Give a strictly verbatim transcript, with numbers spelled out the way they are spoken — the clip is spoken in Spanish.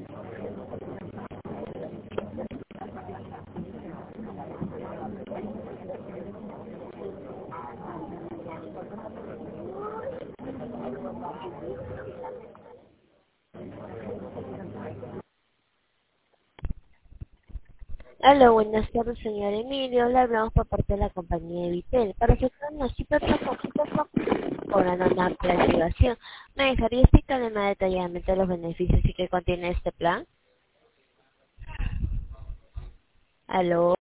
Hola, buenas tardes, señor Emilio. Le hablamos por parte de la compañía de Vitel. Para efectuar una cita cobrando una activación. ¿Me dejaría explicarle más detalladamente los beneficios y que contiene este plan? ¿Aló?